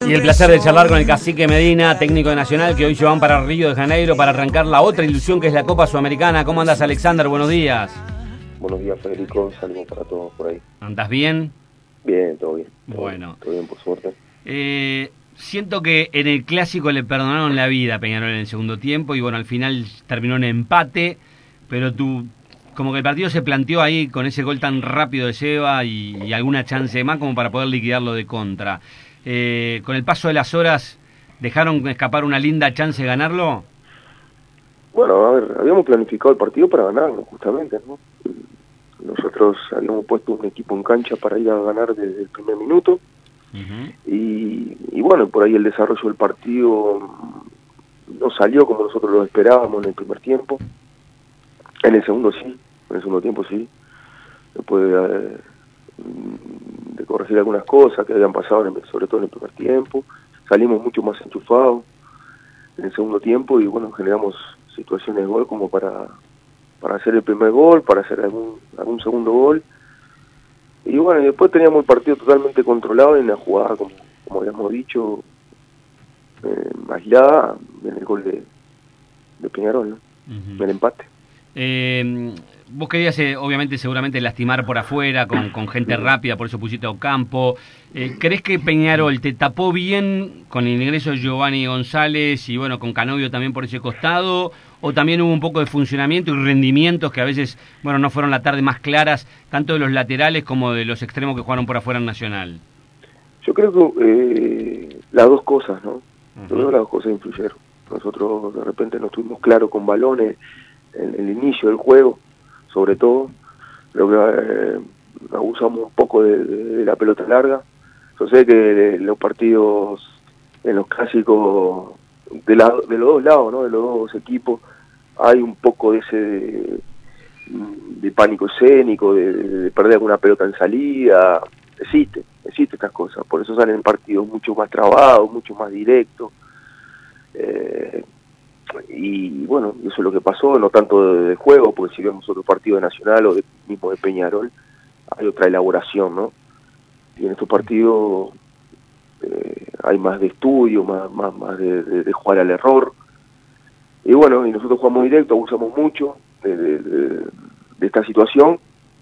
Y el placer de charlar con el Cacique Medina, técnico de Nacional, que hoy se van para Río de Janeiro para arrancar la otra ilusión que es la Copa Sudamericana. ¿Cómo andas, Alexander? Buenos días. Buenos días, Federico. Saludos para todos por ahí. ¿Andás bien? Bien, todo bien. Bueno. Todo bien, por suerte. Siento que en el Clásico le perdonaron la vida a Peñarol en el segundo tiempo y bueno, al final terminó en empate, pero como que el partido se planteó ahí con ese gol tan rápido de Seba y alguna chance más como para poder liquidarlo de contra. Con el paso de las horas, ¿dejaron escapar una linda chance de ganarlo? Bueno, a ver, habíamos planificado el partido para ganarlo, justamente, ¿no? Nosotros habíamos puesto un equipo en cancha para ir a ganar desde el primer minuto. Y bueno, por ahí el desarrollo del partido no salió como nosotros lo esperábamos en el primer tiempo. En el segundo sí, en el segundo tiempo sí. Después de corregir algunas cosas que habían pasado, sobre todo en el primer tiempo, salimos mucho más enchufados en el segundo tiempo y bueno, generamos situaciones de gol como para hacer el primer gol, para hacer algún segundo gol. Y bueno, y después teníamos el partido totalmente controlado en la jugada, como habíamos dicho, aislada, en el gol de Peñarol, ¿no? El empate. Vos querías, obviamente, seguramente lastimar por afuera, con gente rápida, por eso pusiste a Ocampo. ¿Crees que Peñarol te tapó bien con el ingreso de Giovanni González y bueno, con Canovio también por ese costado? ¿O también hubo un poco de funcionamiento y rendimientos que a veces, bueno, no fueron la tarde más claras, tanto de los laterales como de los extremos que jugaron por afuera en Nacional? Yo creo que las dos cosas, ¿no? Yo creo que las dos cosas influyeron. Nosotros de repente no estuvimos claros con balones en el inicio del juego, sobre todo. Creo que abusamos un poco de la pelota larga. Yo sé que los partidos en los clásicos de los dos lados, ¿no? De los dos equipos, hay un poco de ese de pánico escénico, de perder alguna pelota en salida. Existe estas cosas, por eso salen partidos mucho más trabados, mucho más directos. Y bueno, eso es lo que pasó, no tanto de juego, porque si vemos otro partido de Nacional o mismo de Peñarol, hay otra elaboración, ¿no? Y en estos partidos hay más de estudio, más de jugar al error. Y bueno, y nosotros jugamos directo, abusamos mucho de esta situación.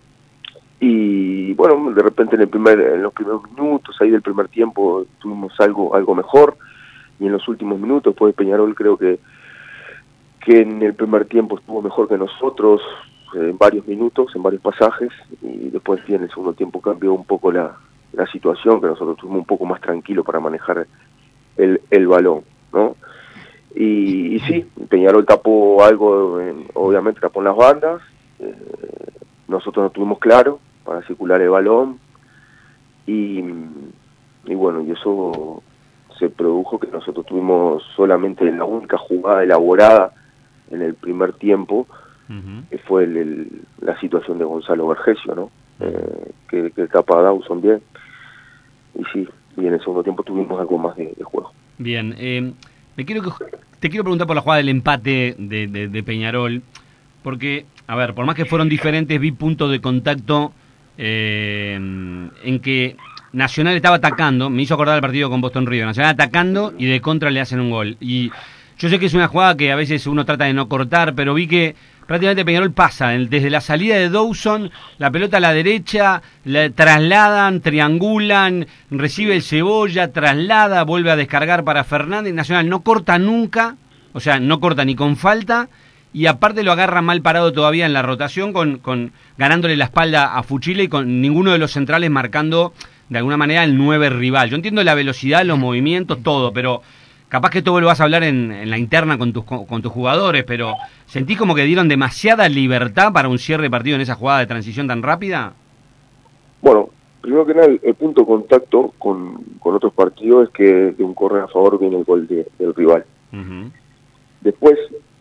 Y bueno, de repente en los primeros minutos, ahí del primer tiempo, tuvimos algo mejor. Y en los últimos minutos, después de Peñarol, creo que en el primer tiempo estuvo mejor que nosotros en varios minutos, en varios pasajes, y después sí, en el segundo tiempo cambió un poco la situación, que nosotros estuvimos un poco más tranquilos para manejar el balón, ¿no? Y sí, Peñarol tapó algo, obviamente tapó en las bandas, nosotros no tuvimos claro para circular el balón, y bueno, y eso se produjo que nosotros tuvimos solamente la única jugada elaborada en el primer tiempo, que fue la situación de Gonzalo Vergesio, ¿no? Que tapa a Dawson bien. Y sí, y en el segundo tiempo tuvimos algo más de juego. Bien, te quiero preguntar por la jugada del empate de Peñarol, porque, a ver, por más que fueron diferentes, vi puntos de contacto en que Nacional estaba atacando, me hizo acordar el partido con Boston River, Nacional atacando y de contra le hacen un gol. Y yo sé que es una jugada que a veces uno trata de no cortar, pero vi que prácticamente Peñarol pasa desde la salida de Dawson, la pelota a la derecha, la trasladan, triangulan, recibe el Cebolla, traslada, vuelve a descargar para Fernández. Nacional no corta nunca, o sea, no corta ni con falta, y aparte lo agarra mal parado todavía en la rotación, con ganándole la espalda a Fuchile y con ninguno de los centrales marcando de alguna manera el 9 rival. Yo entiendo la velocidad, los movimientos, todo, pero capaz que todo lo vas a hablar en la interna con tus jugadores, pero ¿sentís como que dieron demasiada libertad para un cierre de partido en esa jugada de transición tan rápida? Bueno, primero que nada, el punto de contacto con otros partidos es que de un córner a favor viene el gol del rival. Después,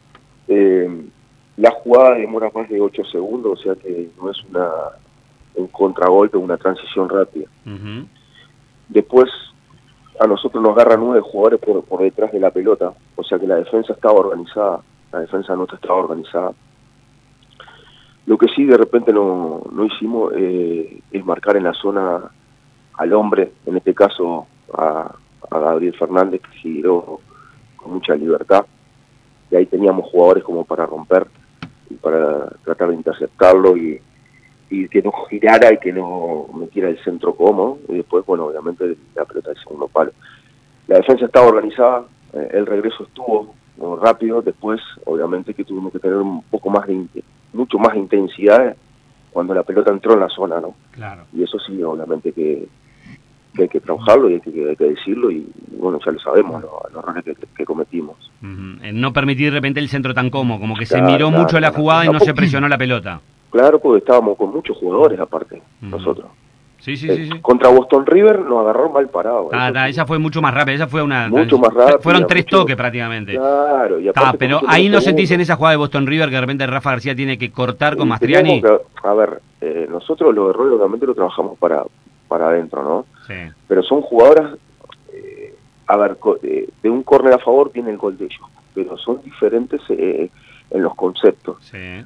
la jugada demora más de 8 segundos, o sea que no es un contragolpe, una transición rápida. Después, a nosotros nos agarran 9 jugadores por detrás de la pelota, o sea que la defensa estaba organizada, la defensa nuestra estaba organizada. Lo que sí de repente no hicimos es marcar en la zona al hombre, en este caso a a Gabriel Fernández, que giró con mucha libertad, y ahí teníamos jugadores como para romper y para tratar de interceptarlo y que no girara y que no metiera el centro cómodo, y después, bueno, obviamente la pelota del segundo palo. La defensa estaba organizada, el regreso estuvo rápido, después obviamente que tuvimos que tener un poco más mucho más intensidad cuando la pelota entró en la zona, ¿no? Claro. Y eso sí, obviamente que hay que trabajarlo y hay que decirlo, y bueno, ya lo sabemos, los errores que cometimos. No permitir de repente el centro tan cómodo, como que Claro, se miró mucho la jugada y no se poco, presionó la pelota. Claro, porque estábamos con muchos jugadores aparte, nosotros. Sí. Contra Boston River nos agarraron mal parados. Esa fue mucho más rápida, esa fue una... Mucho más rápida. Fueron 3 toques prácticamente. Claro, y aparte... pero ahí no sentís en esa jugada de Boston River que de repente Rafa García tiene que cortar con Mastriani. A ver, nosotros los errores obviamente lo trabajamos para adentro, ¿no? Sí. Pero son jugadoras, a ver, de un córner a favor viene el gol de ellos, pero son diferentes en los conceptos. Sí.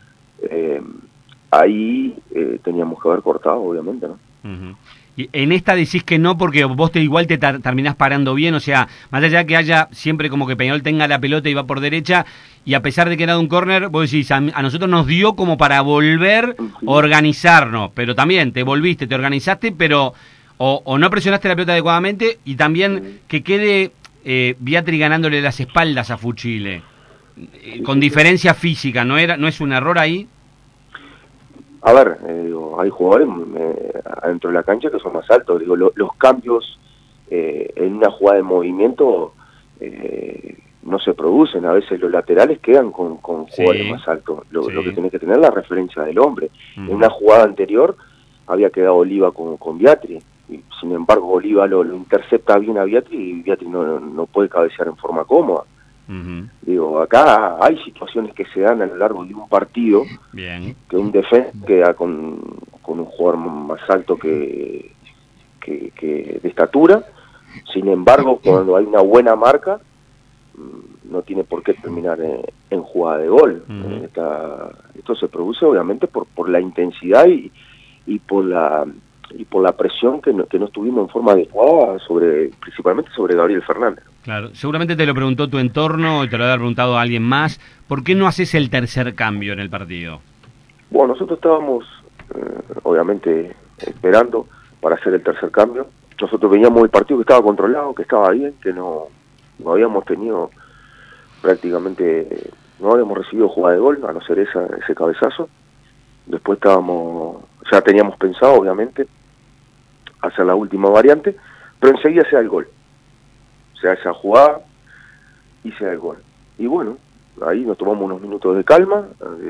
Ahí teníamos que haber cortado, obviamente, ¿no? Y en esta decís que no porque vos igual te terminás parando bien, o sea, más allá de que haya siempre como que Peñarol tenga la pelota y va por derecha, y a pesar de que era de un córner, vos decís, a nosotros nos dio como para volver a organizarnos, pero también te volviste, te organizaste, pero o no presionaste la pelota adecuadamente, y también que quede Biatri ganándole las espaldas a Fuchile, con diferencia física, ¿no es un error ahí? A ver, hay jugadores adentro de la cancha que son más altos. Digo, los cambios en una jugada de movimiento no se producen. A veces los laterales quedan con jugadores más altos. Lo que tiene que tener es la referencia del hombre. En una jugada anterior había quedado Oliva con Biatri. Y, sin embargo, Oliva lo intercepta bien a Biatri y Biatri no puede cabecear en forma cómoda. Digo, acá hay situaciones que se dan a lo largo de un partido. Bien. Que un defensa queda con un jugador más alto que de estatura. Sin embargo, cuando hay una buena marca, no tiene por qué terminar en jugada de gol. Esto se produce obviamente por la intensidad y por la presión que no estuvimos en forma adecuada principalmente sobre Gabriel Fernández. Claro, seguramente te lo preguntó tu entorno y te lo habrá preguntado a alguien más. ¿Por qué no haces el tercer cambio en el partido? Bueno, nosotros estábamos obviamente esperando para hacer el tercer cambio. Nosotros veíamos el partido que estaba controlado, que estaba bien, que no habíamos tenido prácticamente, no habíamos recibido jugada de gol, a no ser ese cabezazo. Después ya teníamos pensado obviamente hacer la última variante, pero enseguida se da el gol. Se da esa jugada y se da el gol. Y bueno, ahí nos tomamos unos minutos de calma,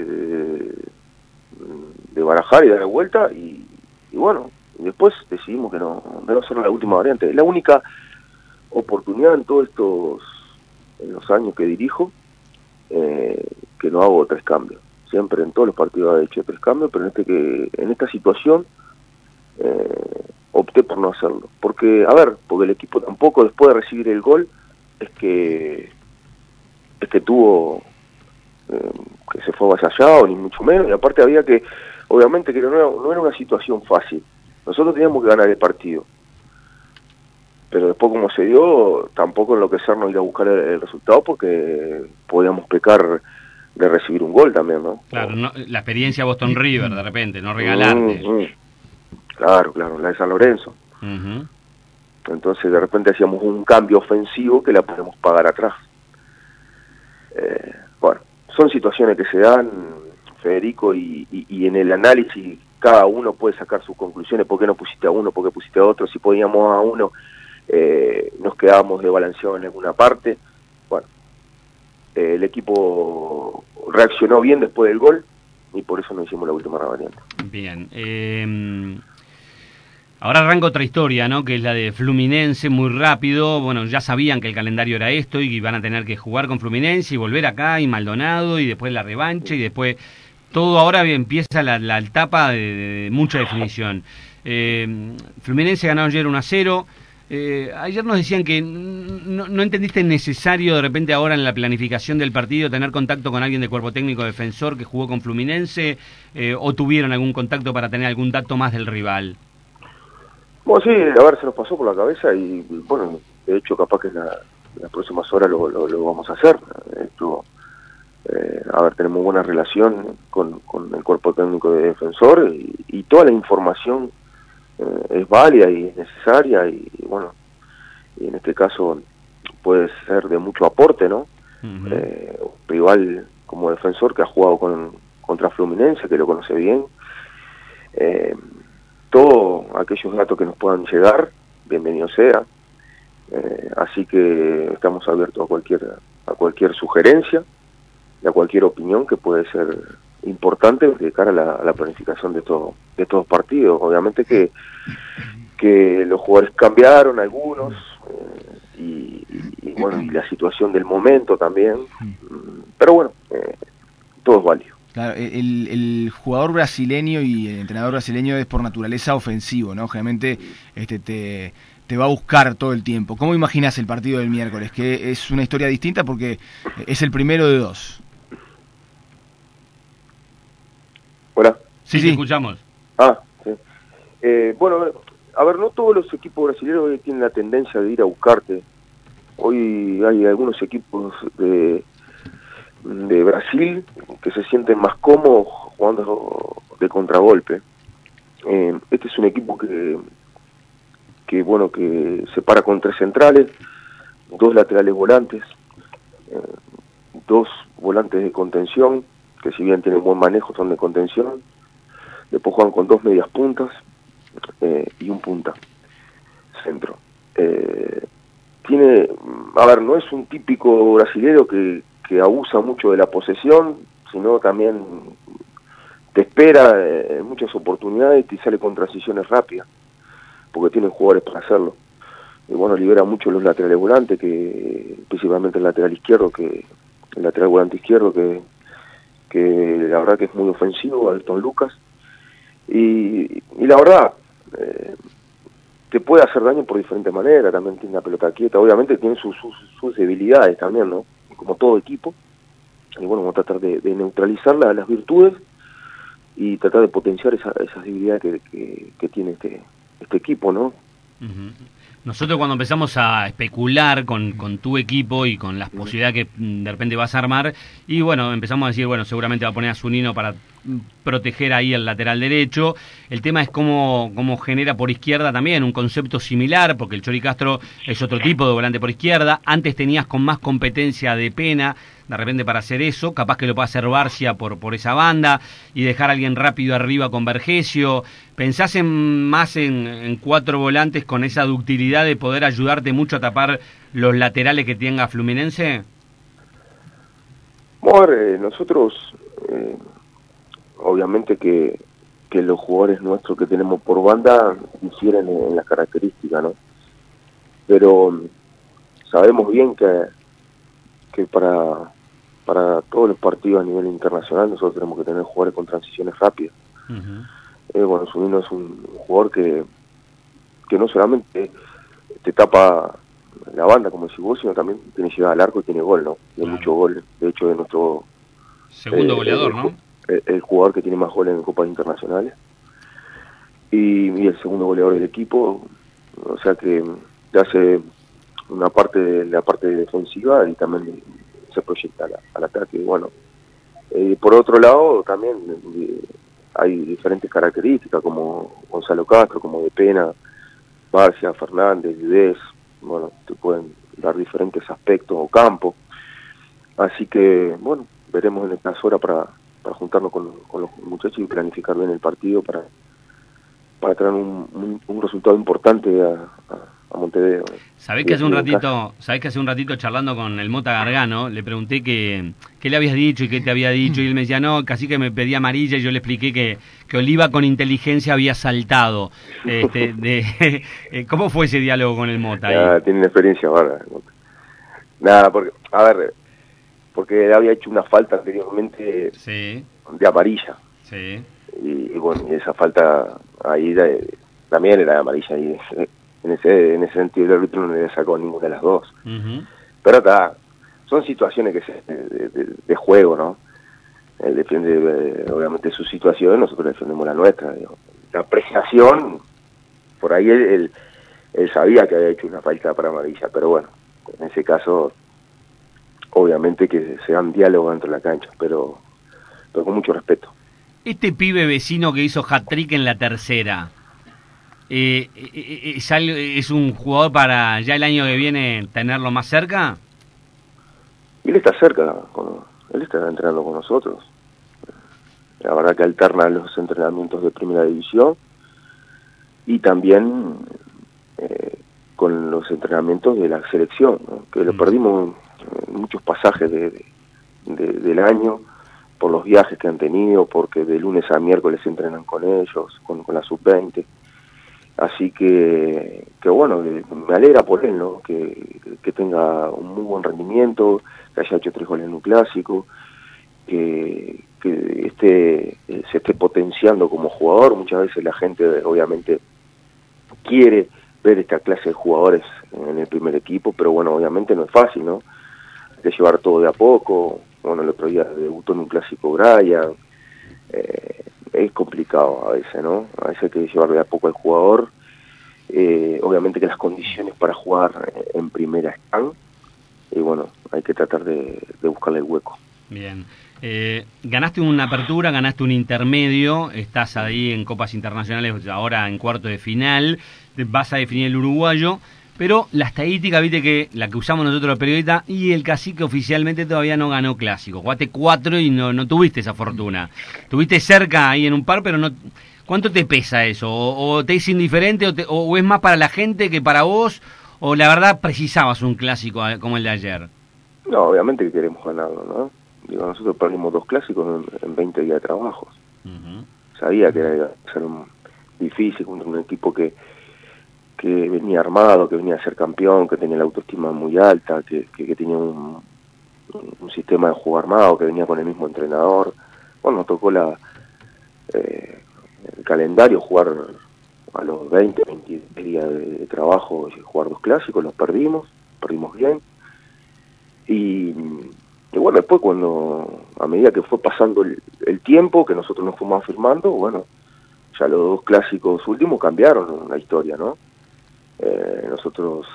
de barajar y dar la vuelta, y bueno, después decidimos que no hacer la última variante. Es la única oportunidad en todos en los años que dirijo, que no hago 3 cambios. Siempre en todos los partidos he hecho 3 cambios, pero en esta situación opté por no hacerlo. Porque el equipo tampoco, después de recibir el gol, es que tuvo que se fue avasallado, ni mucho menos, y aparte había que, obviamente que no era una situación fácil. Nosotros teníamos que ganar el partido, pero después como se dio, tampoco enloquecernos ir a buscar el resultado, porque podíamos pecar de recibir un gol también, ¿no? Claro, la experiencia Boston River, de repente, no regalarte. Claro, la de San Lorenzo. Entonces de repente hacíamos un cambio ofensivo que la podemos pagar atrás. Bueno, son situaciones que se dan, Federico, y en el análisis cada uno puede sacar sus conclusiones. ¿Por qué no pusiste a uno? ¿Por qué pusiste a otro? Si poníamos a uno, nos quedábamos desbalanceados en alguna parte. Bueno, el equipo reaccionó bien después del gol y por eso no hicimos la última variante. Bien. Ahora arranca otra historia, ¿no? Que es la de Fluminense, muy rápido. Bueno, ya sabían que el calendario era esto y van a tener que jugar con Fluminense y volver acá y Maldonado y después la revancha y después todo. Ahora empieza la etapa de mucha definición. Fluminense ganó ayer 1-0. Ayer nos decían que no entendiste necesario de repente ahora en la planificación del partido tener contacto con alguien de cuerpo técnico defensor que jugó con Fluminense, o tuvieron algún contacto para tener algún dato más del rival. Bueno, sí, se nos pasó por la cabeza y bueno, de hecho capaz que en las próximas horas lo vamos a hacer. Esto, a ver, tenemos buena relación con el cuerpo técnico de Defensor y toda la información es válida y es necesaria y bueno, y en este caso puede ser de mucho aporte, ¿no? Rival como Defensor que ha jugado contra Fluminense, que lo conoce bien. Todos aquellos datos que nos puedan llegar, bienvenido sea. Así que estamos abiertos a cualquier sugerencia y a cualquier opinión que puede ser importante de cara a la planificación de todos partidos. Obviamente que los jugadores cambiaron algunos y bueno, y la situación del momento también, pero bueno, todo es válido. Claro, el jugador brasileño y el entrenador brasileño es por naturaleza ofensivo, ¿no? Generalmente te va a buscar todo el tiempo. ¿Cómo imaginas el partido del miércoles? Que es una historia distinta porque es el primero de dos. Hola. Sí, te escuchamos. Sí. Bueno, a ver, no todos los equipos brasileños tienen la tendencia de ir a buscarte. Hoy hay algunos equipos de Brasil que se sienten más cómodos jugando de contragolpe. Este es un equipo que bueno, que se para con 3 centrales, 2 laterales volantes, 2 volantes de contención, que si bien tienen buen manejo son de contención. Después juegan con 2 medias puntas y un punta centro. A ver, no es un típico brasilero que abusa mucho de la posesión, sino también te espera muchas oportunidades y sale con transiciones rápidas, porque tienen jugadores para hacerlo. Y bueno, libera mucho los laterales volantes, principalmente el lateral izquierdo, el lateral volante izquierdo, que la verdad que es muy ofensivo, Ayrton Lucas, y la verdad, te puede hacer daño por diferentes maneras, también tiene la pelota quieta, obviamente tiene sus debilidades también, ¿no? Como todo equipo, y bueno, vamos a tratar de neutralizar las virtudes y tratar de potenciar esas debilidades que tiene este equipo, ¿no? Nosotros cuando empezamos a especular con tu equipo y con las posibilidades que de repente vas a armar, y bueno, empezamos a decir, bueno, seguramente va a poner a Zunino para proteger ahí el lateral derecho. El tema es cómo genera por izquierda también un concepto similar, porque el Chori Castro es otro tipo de volante por izquierda. Antes tenías con más competencia de Pena, de repente para hacer eso, capaz que lo pueda hacer Barcia por esa banda y dejar a alguien rápido arriba con Vergesio. ¿Pensás más en 4 volantes con esa ductilidad de poder ayudarte mucho a tapar los laterales que tenga Fluminense? Nosotros, obviamente que los jugadores nuestros que tenemos por banda difieren en las características, ¿no? Pero sabemos bien que para todos los partidos a nivel internacional nosotros tenemos que tener jugadores con transiciones rápidas. Bueno, Zunino es un jugador que no solamente te tapa la banda, como decís vos, sino también tiene llegada al arco y tiene gol, ¿no? Tiene mucho gol. De hecho, es nuestro segundo goleador, ¿no? El jugador que tiene más goles en copas internacionales y el segundo goleador del equipo. O sea que te hace una parte de la parte defensiva y también se proyecta al ataque. Bueno, por otro lado también hay diferentes características como Gonzalo Castro, como De Pena, Barcia, Fernández, Díez. Bueno, te pueden dar diferentes aspectos o campos. Así que, bueno, veremos en estas horas para juntarnos con los muchachos y planificar bien el partido para traer un resultado importante a Montevideo. ¿Sabés que hace un ratito charlando con el Mota Gargano, le pregunté qué le habías dicho y qué te había dicho, y él me decía, no, casi que me pedía amarilla, y yo le expliqué que Oliva con inteligencia había saltado. ¿Cómo fue ese diálogo con el Mota ahí? Tiene una experiencia bárbara. Nada, porque había hecho una falta anteriormente de amarilla. Sí. Y bueno, y esa falta ahí también era de amarilla, y en ese sentido el árbitro no le sacó ninguna de las dos. Pero son situaciones de juego, ¿no? Él defiende obviamente su situación, nosotros defendemos la nuestra. Digamos. La apreciación, por ahí el él sabía que había hecho una falta para amarilla, pero bueno, en ese caso, obviamente que se dan diálogo dentro de la cancha, pero con mucho respeto. Este pibe vecino que hizo hat-trick en la tercera, ¿es un jugador para ya el año que viene tenerlo más cerca? Y él está cerca, él está entrenando con nosotros. La verdad que alterna los entrenamientos de primera división y también con los entrenamientos de la selección, ¿no? Que lo perdimos en muchos pasajes del año por los viajes que han tenido, porque de lunes a miércoles entrenan con ellos, con la sub-20. Así que bueno, me alegra por él, ¿no? Que tenga un muy buen rendimiento, que haya hecho 3 goles en un clásico, que se esté potenciando como jugador. Muchas veces la gente obviamente quiere ver esta clase de jugadores en el primer equipo, pero bueno, obviamente no es fácil, ¿no? Hay que llevar todo de a poco. Bueno, el otro día debutó en un clásico Brian. Es complicado a veces, ¿no? A veces hay que llevar de a poco al jugador. Obviamente que las condiciones para jugar en primera están, y bueno, hay que tratar de buscarle el hueco. Bien. Ganaste una apertura, ganaste un intermedio, estás ahí en copas internacionales, ahora en cuarto de final, vas a definir el uruguayo, pero la estadística, viste que la que usamos nosotros los periodistas, y el Cacique oficialmente todavía no ganó clásico. Jugaste 4 y no tuviste esa fortuna. Tuviste cerca ahí en un par, pero no. ¿Cuánto te pesa eso? ¿O te es indiferente o es más para la gente que para vos? ¿O la verdad precisabas un clásico como el de ayer? No, obviamente que queremos ganarlo, ¿no? Digo, nosotros perdimos 2 clásicos en 20 días de trabajo. Sabía que iba a ser difícil contra un equipo que venía armado, que venía a ser campeón, que tenía la autoestima muy alta, que tenía un sistema de juego armado, que venía con el mismo entrenador. Bueno, nos tocó el calendario jugar a los 20 días de trabajo, jugar 2 clásicos, los perdimos bien. Y bueno, después a medida que fue pasando el tiempo, que nosotros nos fuimos afirmando, bueno, ya los 2 clásicos últimos cambiaron la historia, ¿no? Nosotros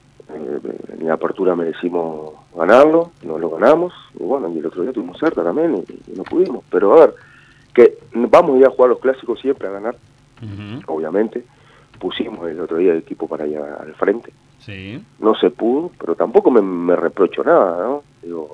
en la apertura merecimos ganarlo, no lo ganamos, y bueno, y el otro día estuvimos cerca también y no pudimos. Pero a ver, que vamos a ir a jugar los clásicos siempre a ganar, obviamente. Pusimos el otro día el equipo para allá al frente. Sí. No se pudo, pero tampoco me reprocho nada, ¿no? Digo,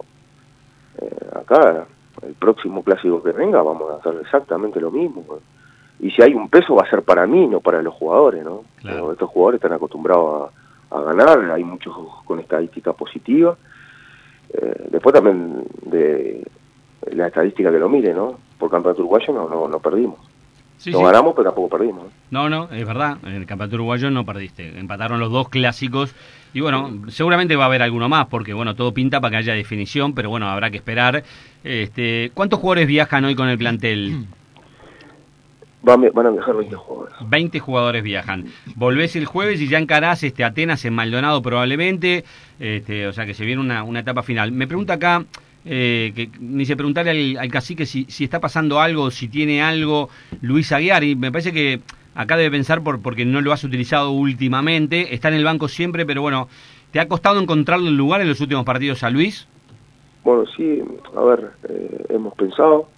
acá, el próximo clásico que venga, vamos a hacer exactamente lo mismo. Y si hay un peso va a ser para mí, no para los jugadores, ¿no? Claro. Estos jugadores están acostumbrados a ganar, hay muchos con estadística positiva. Después también de la estadística que lo mire, ¿no? Por campeonato uruguayo no perdimos. Sí, no sí. ganamos, pero tampoco perdimos. No, es verdad, en el campeonato uruguayo no perdiste, empataron los 2 clásicos y bueno, seguramente va a haber alguno más porque bueno, todo pinta para que haya definición, pero bueno, habrá que esperar. ¿Cuántos jugadores viajan hoy con el plantel? Van a viajar 20 jugadores. 20 jugadores viajan. Volvés el jueves y ya encarás Atenas en Maldonado probablemente, o sea que se viene una etapa final. Me pregunta acá, que me dice preguntarle al Cacique si está pasando algo, si tiene algo Luis Aguiar, y me parece que acá debe pensar porque no lo has utilizado últimamente, está en el banco siempre, pero bueno, ¿te ha costado encontrarle el lugar en los últimos partidos a Luis? Bueno, sí, a ver, hemos pensado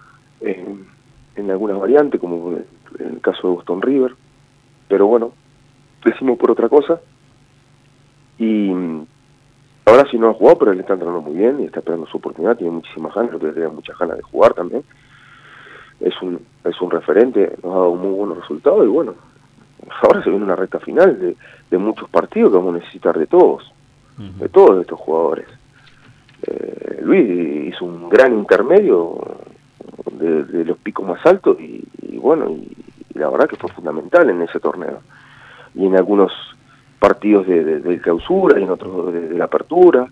en algunas variantes, como en el caso de Boston River, pero bueno, decimos por otra cosa, y ahora sí no ha jugado, pero él está entrenando muy bien y está esperando su oportunidad, tiene muchísimas ganas, creo que tiene muchas ganas de jugar también, es un referente, nos ha dado muy buenos resultados, y bueno, ahora se viene una recta final de muchos partidos que vamos a necesitar de todos estos jugadores. Luis hizo un gran intermedio de los picos más altos y bueno, y la verdad que fue fundamental en ese torneo y en algunos partidos de clausura y en otros de la apertura.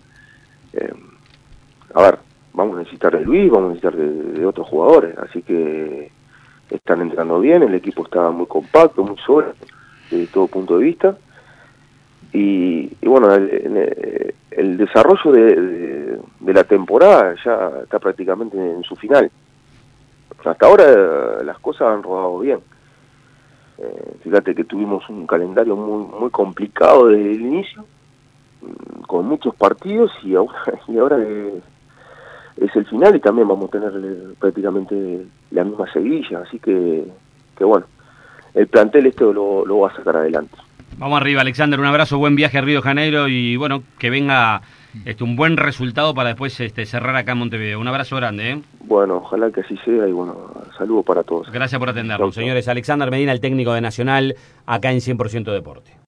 A ver, vamos a necesitar de Luis, vamos a necesitar de otros jugadores, así que están entrenando bien, el equipo está muy compacto, muy sólido desde todo punto de vista, y bueno, el desarrollo de la temporada ya está prácticamente en su final. Hasta ahora las cosas han rodado bien. Fíjate que tuvimos un calendario muy complicado desde el inicio, con muchos partidos, y ahora es el final y también vamos a tener prácticamente la misma seguilla, así que bueno, el plantel lo va a sacar adelante. Vamos arriba, Alexander, un abrazo, buen viaje a Río de Janeiro y bueno, que venga un buen resultado para después cerrar acá en Montevideo. Un abrazo grande, ¿eh? Bueno, ojalá que así sea y bueno, saludos para todos. Gracias por atendernos. Señores, Alexander Medina, el técnico de Nacional, acá en 100% Deporte.